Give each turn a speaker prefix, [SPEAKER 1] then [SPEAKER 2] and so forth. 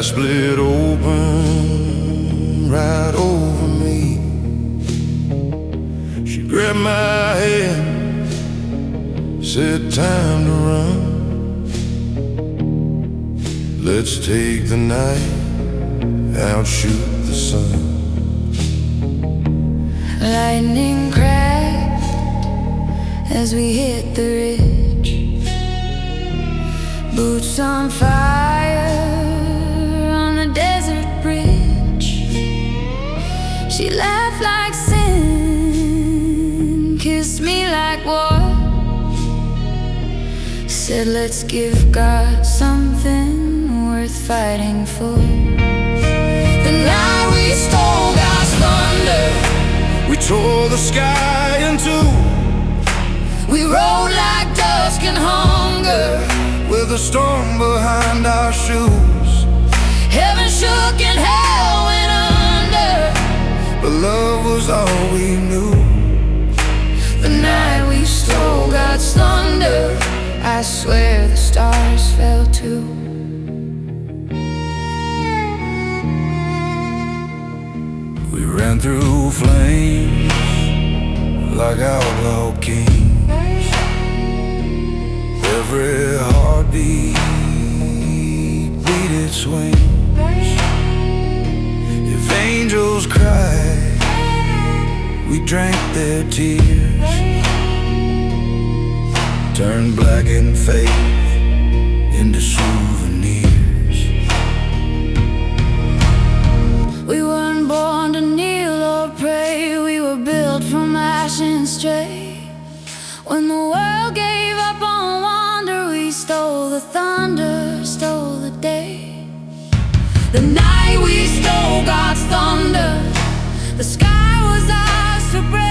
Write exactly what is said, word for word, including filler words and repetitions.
[SPEAKER 1] split open right over me. She grabbed my hand, said time to run. Let's take the night, outshoot the sun.
[SPEAKER 2] Lightning cracked as we hit the ridge. Boots on fire on the desert bridge. She laughed like sin, kissed me like war. Said let's give God something worth fighting for. The night we stole God's thunder,
[SPEAKER 1] we tore the sky in two.
[SPEAKER 2] we rode like dusk and hunger,
[SPEAKER 1] with a storm behind our shoes.
[SPEAKER 2] heaven shook and hell went under,
[SPEAKER 1] But love was all we knew.
[SPEAKER 2] the night we stole God's thunder, I swear the stars fell too.
[SPEAKER 1] We ran through flames like outlaw kings. Every heartbeat beat its wings. If angels cried, we drank their tears. Turned black in faith into souvenirs.
[SPEAKER 2] We weren't born to kneel or pray, we were built from ash and stray. When the world gave up on wonder, we stole the thunder, stole the day. The night we stole God's thunder, the sky was ours to break.